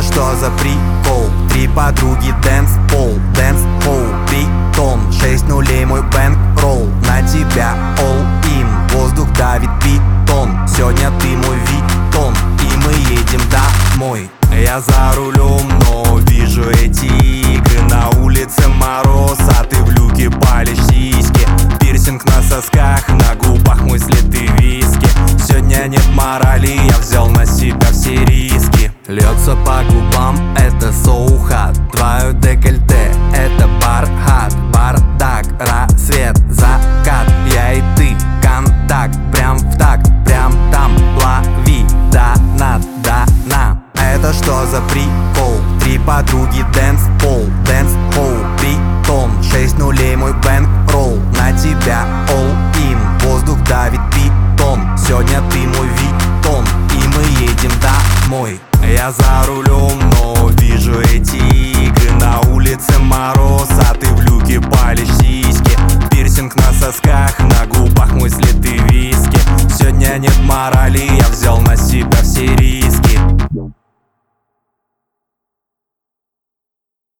что за прикол? Три подруги, дэнс-пол, бетон. 6 нулей мой бэнк-ролл, на тебя all-in. Воздух давит питон, сегодня ты мой Виттон, и мы едем домой. Я за рулем, но вижу эти игры. На улице мороз, а ты в люке палишь сиськи. Пирсинг на сосках, на губах мой след и виски. Сегодня нет морали, я взял на себя все риски. Льется по губам, это so hot. Твое декольте, это бархат. Бардак, рассвет, закат. Я и ты, контакт, прям в такт. Прям там, лови, до нам. Это что за прикол? Три подруги, дэнс-пол, бетон. 6 нулей мой бэнк-ролл, на тебя all-in. Воздух давит питон, сегодня ты мой Виттон, и мы едем домой. Я за рулем, но вижу эти игры. На улице мороз, а ты в люке палишь сиськи. Пирсинг на сосках, на губах мой след и виски. Сегодня нет морали, я взял на себя все риски.